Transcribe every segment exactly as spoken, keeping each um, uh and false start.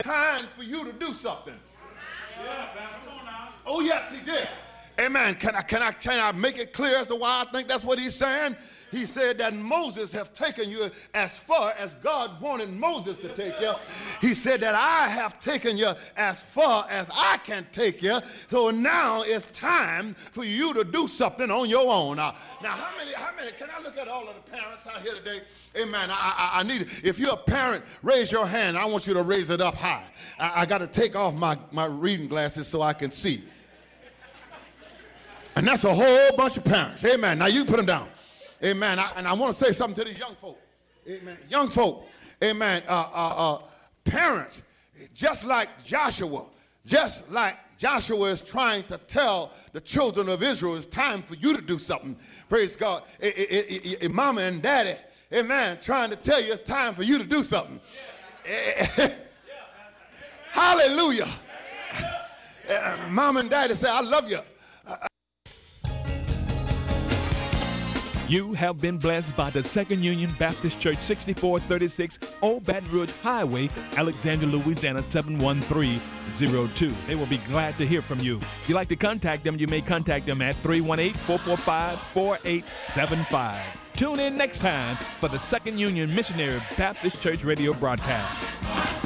Time for you to do something. Oh, yes, he did. Amen. Can I, can I, can I make it clear as to why I think that's what he's saying? He said that Moses have taken you as far as God wanted Moses to take you. He said that I have taken you as far as I can take you. So now it's time for you to do something on your own. Now, now how many, how many, can I look at all of the parents out here today? Amen. I, I, I need, if you're a parent, raise your hand. I want you to raise it up high. I, I got to take off my, my reading glasses so I can see. And that's a whole bunch of parents. Amen. Now you put them down. Amen. I, and I want to say something to these young folk. Amen. Young folk. Amen. Uh, uh, uh, parents, just like Joshua, just like Joshua is trying to tell the children of Israel, it's time for you to do something. Praise God. It, it, it, it, mama and daddy, amen, trying to tell you it's time for you to do something. Yeah. Hallelujah. Uh, mama and daddy say, I love you. You have been blessed by the Second Union Baptist Church, sixty-four thirty-six Old Baton Rouge Highway, Alexandria, Louisiana, seven one three zero two. They will be glad to hear from you. If you'd like to contact them, you may contact them at three one eight, four four five, four eight seven five. Tune in next time for the Second Union Missionary Baptist Church radio broadcast.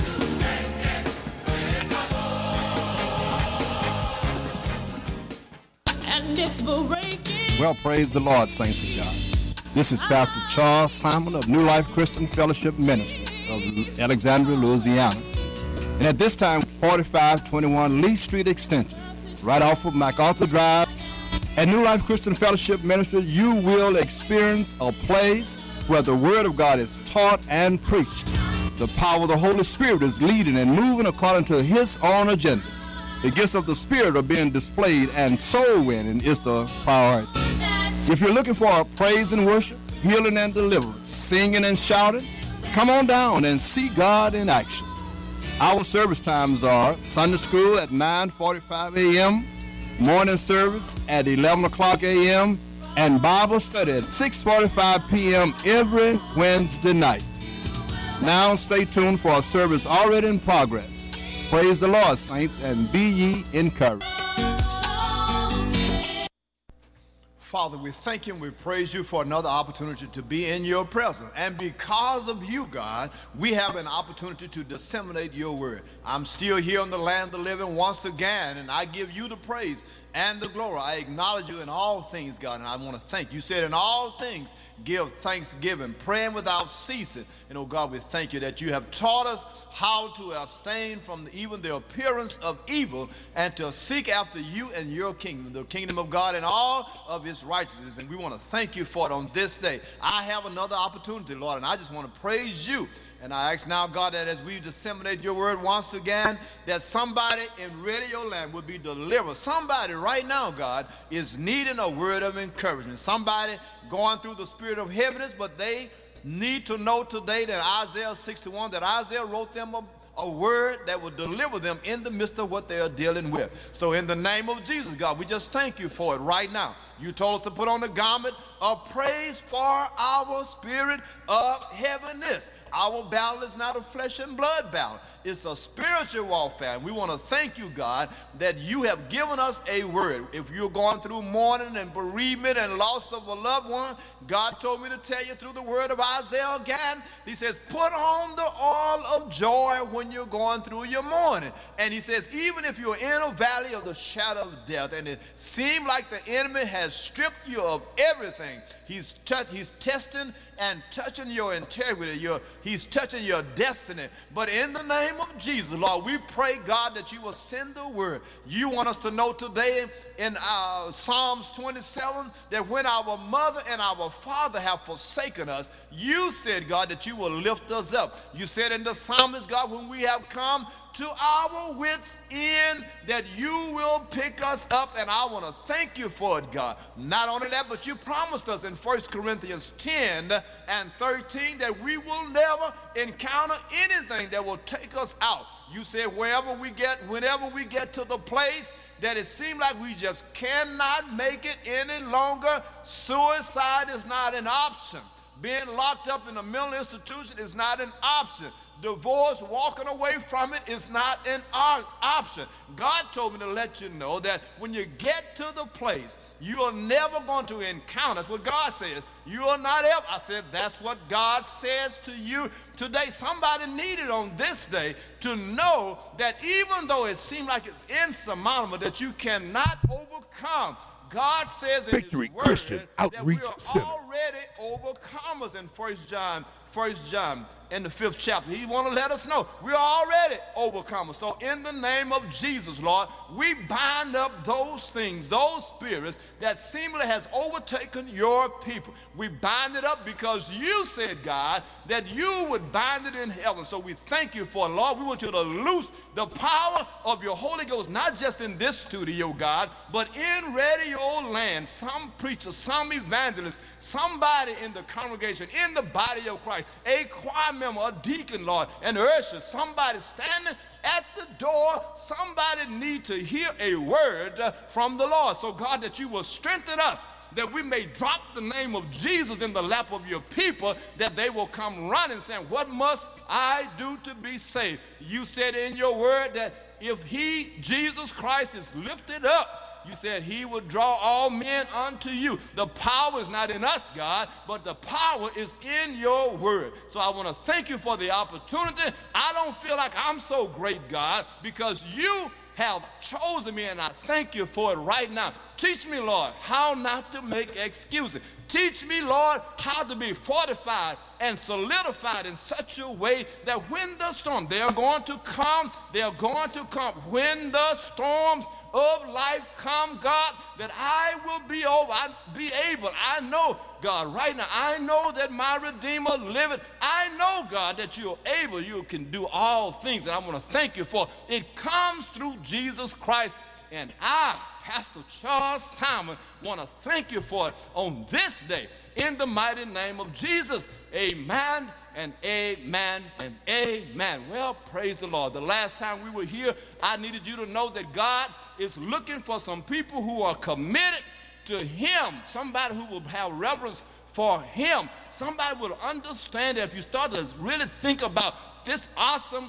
And it's breaking. Well, praise the Lord, saints of God. This is Pastor Charles Simon of New Life Christian Fellowship Ministries of Alexandria, Louisiana. And at this time, forty-five twenty-one Lee Street Extension, right off of MacArthur Drive. At New Life Christian Fellowship Ministries, you will experience a place where the Word of God is taught and preached. The power of the Holy Spirit is leading and moving according to His own agenda. The gifts of the Spirit are being displayed, and soul winning is the priority. If you're looking for praise and worship, healing and deliverance, singing and shouting, come on down and see God in action. Our service times are Sunday school at nine forty-five a m, morning service at eleven o'clock a m, and Bible study at six forty-five p m every Wednesday night. Now stay tuned for a service already in progress. Praise the Lord, saints, and be ye encouraged. Father, we thank you and we praise you for another opportunity to be in your presence. And because of you, God, we have an opportunity to disseminate your word. I'm still here on the land of the living once again, and I give you the praise and the glory. I acknowledge you in all things, God, and I want to thank you. You said in all things, give thanksgiving, praying without ceasing. And, oh, God, we thank you that you have taught us how to abstain from even the appearance of evil and to seek after you and your kingdom, the kingdom of God and all of its righteousness. And we want to thank you for it on this day. I have another opportunity, Lord, and I just want to praise you. And I ask now, God, that as we disseminate your word once again, that somebody in radio land will be delivered. Somebody right now, God, is needing a word of encouragement. Somebody going through the spirit of heaviness, but they need to know today that Isaiah sixty-one, that Isaiah wrote them a, a word that will deliver them in the midst of what they are dealing with. So in the name of Jesus, God, we just thank you for it right now. You told us to put on the garment of praise for our spirit of heaviness. Our battle is not a flesh and blood battle. It's a spiritual warfare. And we want to thank you, God, that you have given us a word. If you're going through mourning and bereavement and loss of a loved one, God told me to tell you through the word of Isaiah again. He says, put on the oil of joy when you're going through your mourning. And he says, even if you're in a valley of the shadow of death and it seems like the enemy has stripped you of everything, he's, touch, he's testing and touching your integrity. Your, he's touching your destiny. But in the name of Jesus, Lord, we pray, God, that you will send the word. You want us to know today in uh, Psalms twenty-seven that when our mother and our father have forsaken us, you said, God, that you will lift us up. You said in the psalmist, God, when we have come to our wits' end, that you will pick us up, and I want to thank you for it, God. Not only that, but you promised us in First Corinthians ten and thirteen that we will never encounter anything that will take us out. You said wherever we get, whenever we get to the place that it seems like we just cannot make it any longer, suicide is not an option. Being locked up in a mental institution is not an option. Divorce, walking away from it is not an option. God told me to let you know that when you get to the place, you are never going to encounter, that's what God says, you are not ever, I said, that's what God says to you today. Somebody needed on this day to know that even though it seems like it's insurmountable, that you cannot overcome, God says in Victory His Word Christian that we Outreach are Center. already overcomers in First John, First John in the fifth chapter. He want to let us know we're already overcomers. So in the name of Jesus, Lord, we bind up those things, those spirits that seemingly has overtaken your people. We bind it up because you said, God, that you would bind it in heaven. So we thank you for it, Lord. We want you to loose the power of your Holy Ghost, not just in this studio, God, but in radio land. Some preacher, some evangelist, somebody in the congregation, in the body of Christ, a choir member, a deacon, Lord, an usher, somebody standing at the door, somebody need to hear a word uh, from the Lord. So God, that you will strengthen us, that we may drop the name of Jesus in the lap of your people, that they will come running saying, what must I do to be saved? You said in your word that if he, Jesus Christ, is lifted up, you said he would draw all men unto you. The power is not in us, God, but the power is in your word. So I want to thank you for the opportunity. I don't feel like I'm so great, God, because you have chosen me, and I thank you for it right now. Teach me, Lord, how not to make excuses. Teach me, Lord, how to be fortified and solidified in such a way that when the storm, they are going to come, they are going to come. When the storms of life come, God, that I will be over, I be able. I know, God, right now, I know that my Redeemer liveth. I know, God, that you're able, you can do all things, and I want to thank you for it. It comes through Jesus Christ, and I, Pastor Charles Simon, want to thank you for it on this day in the mighty name of Jesus. Amen and amen and amen. Well, praise the Lord. The last time we were here, I needed you to know that God is looking for some people who are committed to him, somebody who will have reverence for him, somebody will understand that if you start to really think about this awesome,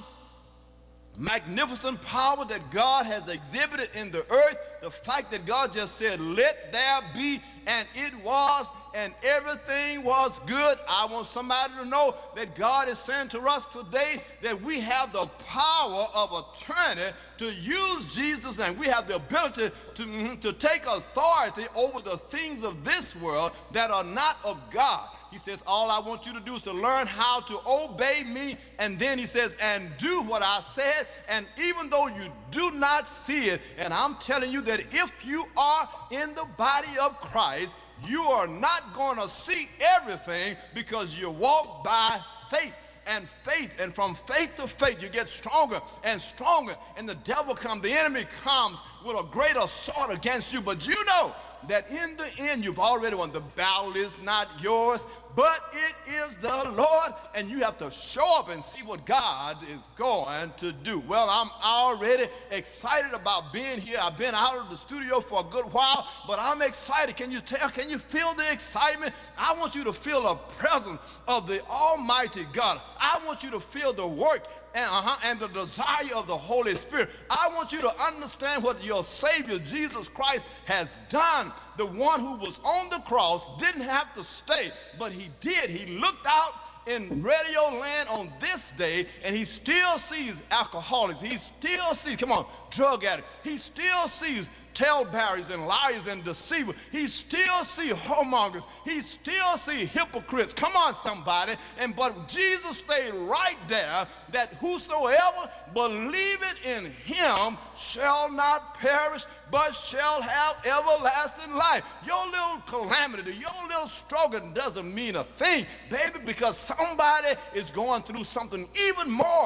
magnificent power that God has exhibited in the earth, the fact that God just said, let there be, and it was, and everything was good. I want somebody to know that God is saying to us today that we have the power of attorney to use Jesus, and we have the ability to, to take authority over the things of this world that are not of God. He says, all I want you to do is to learn how to obey me. And then he says, and do what I said. And even though you do not see it, and I'm telling you that if you are in the body of Christ, you are not going to see everything, because you walk by faith. And faith, and from faith to faith, you get stronger and stronger, and the devil comes, the enemy comes with a great assault against you. But you know that in the end, you've already won. The battle is not yours, but it is the Lord, and you have to show up and see what God is going to do. Well, I'm already excited about being here. I've been out of the studio for a good while, but I'm excited. Can you tell? Can you feel the excitement? I want you to feel the presence of the Almighty God. I want you to feel the work and, uh-huh, and the desire of the Holy Spirit. I want you to understand what your Savior, Jesus Christ, has done. The one who was on the cross didn't have to stay, but he did. He looked out in radio land on this day, and he still sees alcoholics. He still sees, come on, drug addicts. He still sees talebearers and liars and deceivers. He still see whoremongers. He still see hypocrites. Come on, somebody. And but Jesus stayed right there, that whosoever believeth in him shall not perish, but shall have everlasting life. Your little calamity, your little struggle doesn't mean a thing, baby, because somebody is going through something even more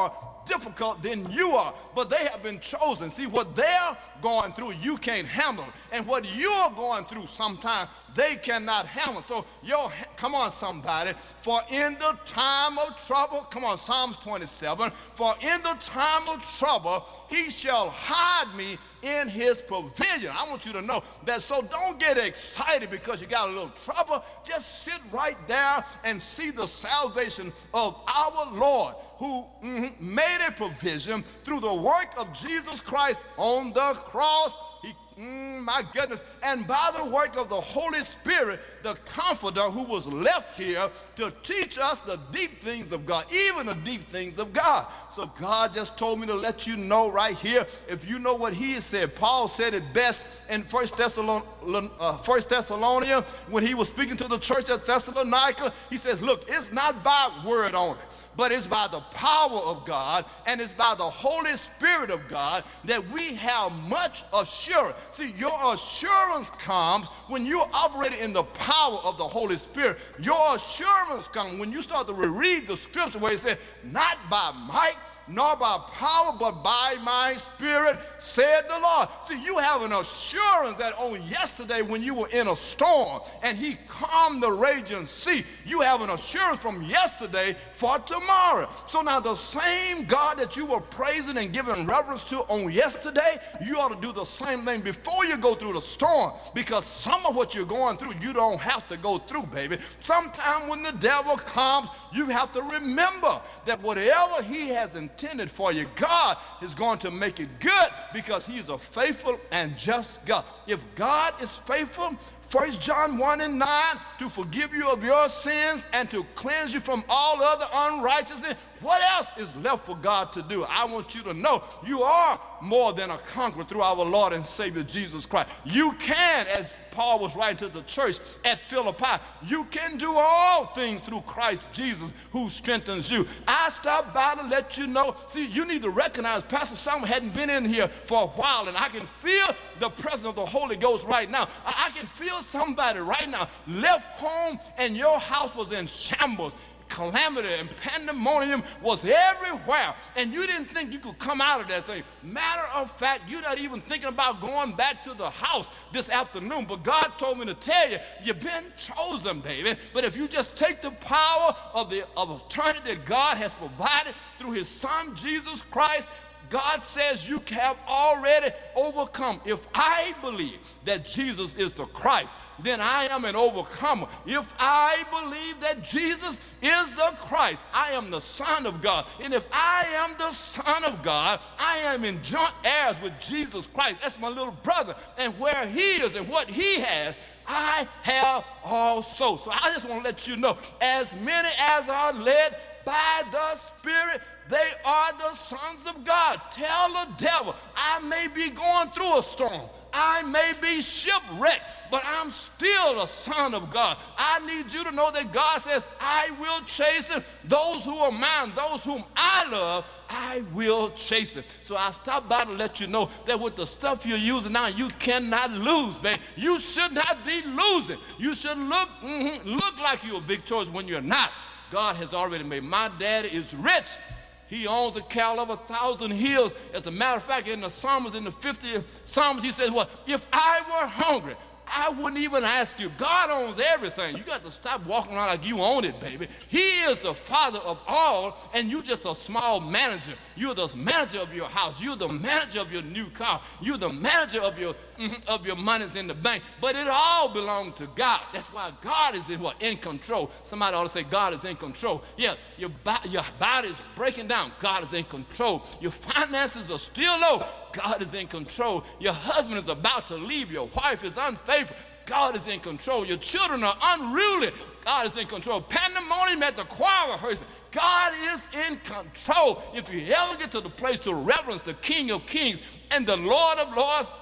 difficult than you are, but they have been chosen. See, what they're going through, you can't handle. And what you're going through sometimes, they cannot handle. So, yo, come on, somebody. For in the time of trouble, come on, Psalms twenty-seven, for in the time of trouble, he shall hide me in his pavilion. I want you to know that. So don't get excited because you got a little trouble. Just sit right there and see the salvation of our Lord, who mm-hmm, made a provision through the work of Jesus Christ on the cross. He, mm, my goodness, and by the work of the Holy Spirit, the Comforter who was left here to teach us the deep things of God, even the deep things of God. So God just told me to let you know right here, if you know what he said. Paul said it best in First Thessalonians, uh, First Thessalonians, when he was speaking to the church at Thessalonica. He says, look, it's not by word only, but it's by the power of God, and it's by the Holy Spirit of God that we have much assurance. See, your assurance comes when you're operating in the power of the Holy Spirit. Your assurance comes when you start to reread the scripture where it says, not by might, nor by power, but by my Spirit, said the Lord. See, you have an assurance that on yesterday when you were in a storm and he calmed the raging sea, you have an assurance from yesterday for tomorrow. So now the same God that you were praising and giving reverence to on yesterday, you ought to do the same thing before you go through the storm, because some of what you're going through, you don't have to go through, baby. Sometime when the devil comes, you have to remember that whatever he has intended for you, God is going to make it good, because he's a faithful and just God. If God is faithful, First John one and nine, to forgive you of your sins and to cleanse you from all other unrighteousness, what else is left for God to do? I want you to know you are more than a conqueror through our Lord and Savior Jesus Christ. You can, as Paul was writing to the church at Philippi, you can do all things through Christ Jesus who strengthens you. I stopped by to let you know. See, you need to recognize Pastor Simon hadn't been in here for a while, and I can feel the presence of the Holy Ghost right now. I can feel somebody right now left home and your house was in shambles. Calamity and pandemonium was everywhere, and you didn't think you could come out of that thing. Matter of fact, you're not even thinking about going back to the house this afternoon, but God told me to tell you, you've been chosen, baby. But if you just take the power of the of eternity that God has provided through his son Jesus Christ, God says you have already overcome. If I believe that Jesus is the Christ, then I am an overcomer. If I believe that Jesus is the Christ, I am the Son of God. And if I am the Son of God, I am in joint heirs with Jesus Christ. That's my little brother. And where he is and what he has, I have also. So I just want to let you know, as many as are led by the Spirit, they are the sons of God. Tell the devil, I may be going through a storm, I may be shipwrecked, but I'm still a son of God. I need you to know that God says, I will chasten those who are mine, those whom I love, I will chasten. So I stopped by to let you know that with the stuff you're using now, you cannot lose, man. You should not be losing. You should look, mm-hmm, look like you're victorious when you're not. God has already made. My daddy is rich. He owns a cattle of a thousand hills. As a matter of fact, in the Psalms, in the fiftieth Psalms, he says, well, if I were hungry, I wouldn't even ask you. God owns everything. You got to stop walking around like you own it, baby. He is the Father of all, and you're just a small manager. You're the manager of your house. You're the manager of your new car. You're the manager of your of your monies in the bank. But it all belongs to God. That's why God is in what? In control. Somebody ought to say God is in control. Yeah, your, your body is breaking down. God is in control. Your finances are still low. God is in control. Your husband is about to leave. Your wife is unfaithful. God is in control. Your children are unruly. God is in control. Pandemonium at the choir rehearsal. God is in control. If you ever get to the place to reverence the King of Kings and the Lord of Lords,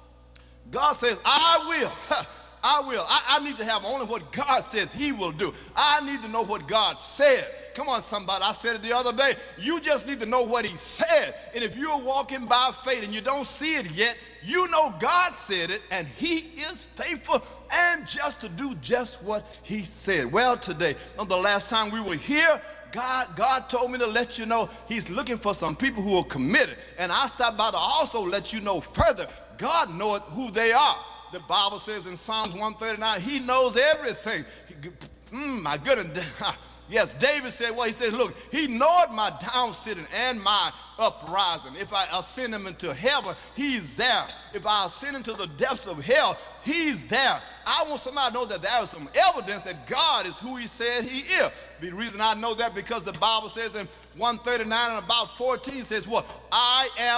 God says, I will. I will. I, I need to have only what God says he will do. I need to know what God said. Come on, somebody. I said it the other day. You just need to know what he said. And if you're walking by faith and you don't see it yet, you know God said it, and he is faithful and just to do just what he said. Well, today, on the last time we were here, God, God told me to let you know he's looking for some people who are committed. And I stopped by to also let you know further, God knoweth who they are. The Bible says in Psalms one thirty-nine, he knows everything. He, mm, my goodness. Yes, David said, well, he said, look, he knoweth my down sitting and my uprising. If I ascend him into heaven, he's there. If I ascend into the depths of hell, he's there. I want somebody to know that there is some evidence that God is who he said he is. The reason I know that because the Bible says in one thirty-nine and about fourteen says, what? I am